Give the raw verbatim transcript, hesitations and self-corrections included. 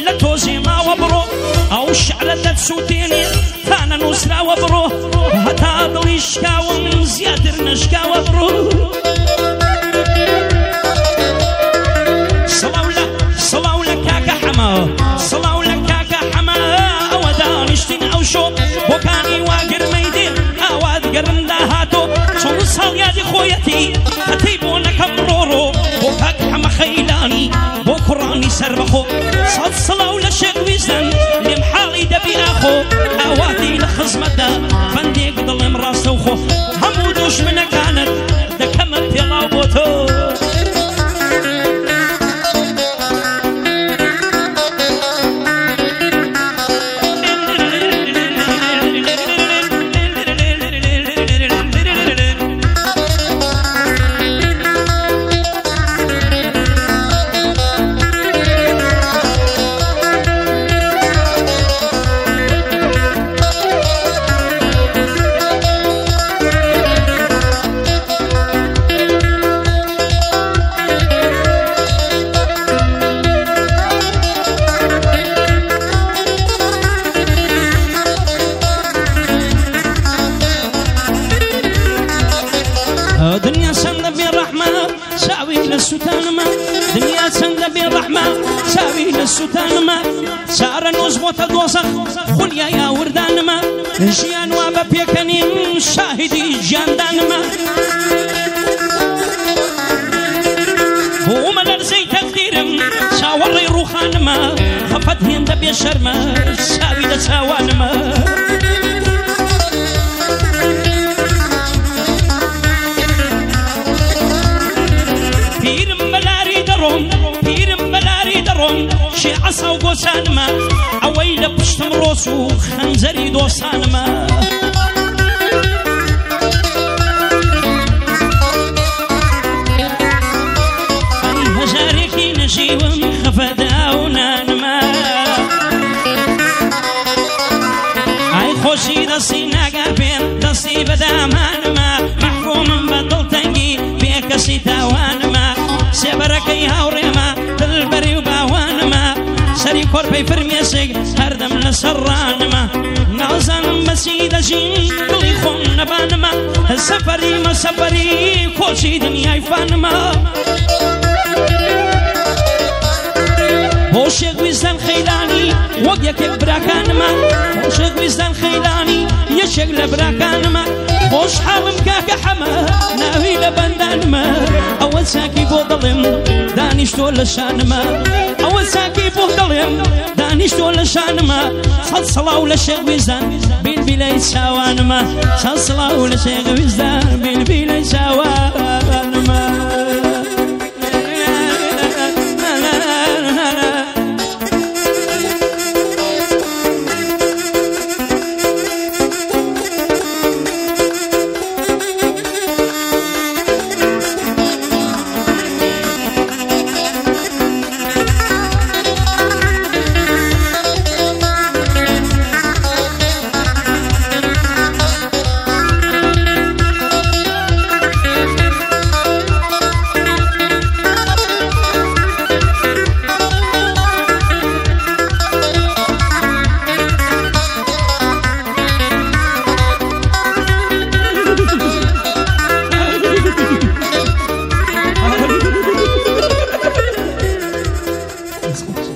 لتوزي ما وبرو أو الشعر تسوتيني ثانا نسرا وبرو هتا ضليشكا ومن زيادر نشكا وبرو صلاو لك صلاو لك كاكا حما صلاو لك كاكا حما ودانشتين أو شو وكاني واقر ميدين أواد قرن داهاتو شون صال يادي خويتي هتيبونك مرورو وكاك حما خيلاني بوكراني سربخو صد صلاو لشيخ ويزن لمحالي دبي أخو أوادي لخزمة فندي قدل مراسو خو همودوش من كانت دكمت يلا بوتو دنيا سند بالرحمة ساوي للسلطان ما دنيا سند بالرحمة ساوي للسلطان ما سار نزبط دوزخ خليا يا وردان ما جيان وابا بيكنين شاهدي جاندان ما وما لرزي تقديرم ساوري روخان ما خفت هند بيشرما ساوي لساوان ما بيرم بلاري درون شي عصا وقوسان ما عويلة بشتم روسو خنزري دوسان ما اي هجاركي نجيوم خفداونان ما اي خوشي دسي ناقابين دسي بدامان ما محكوم بدل تنقي بيكسي تاوان ما سبركي هاوريما دلبري وباوان ما سري كوربي فرميسك هردم لسران ما نازن مسيدة جين قلي خون نبان ما سفري ما سفري كوشي دنياي فان ما بوشك ويزن خيلاني وقيك براكان ما بوشك ويزن خيلاني يشك لبراكان ما بوش حالم كاك حما ناوي لبندان ما أول ساكي بوضلم دانيش تول الشان ما أول ساكي بوضلم دانيش تول الشان ما صل صلاة لشيخ ويزان بالبيلي ساوان ما صل صلاة لشيخ ويزان بالبيلي ساوان ما Let's go.